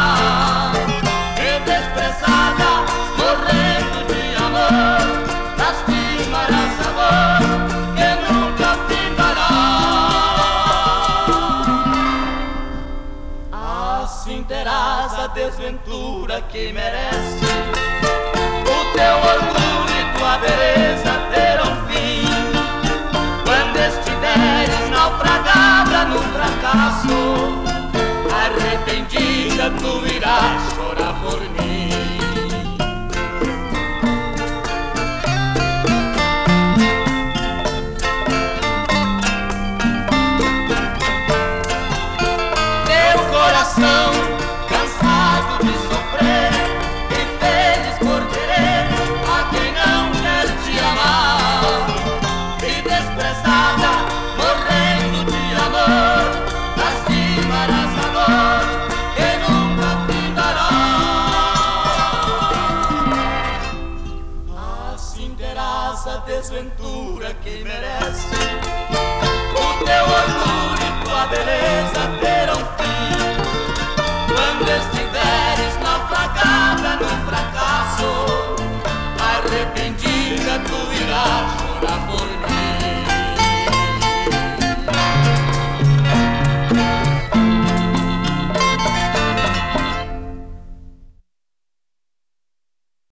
E desprezada, morrendo de amor, lastimarás amor que nunca findará. Assim terás a desventura que merece. O teu orgulho e tua beleza terão fim. Quando estiveres naufragada no fracasso, arrependida tu irás chorar por mim. Teu coração cansado de sofrer, infeliz por querer a quem não quer te amar, e desprezada, morrendo de amor, lastimarás amor que nunca findará. Assim terás a desventura que merece. O teu orgulho e tua beleza terão fim. Quando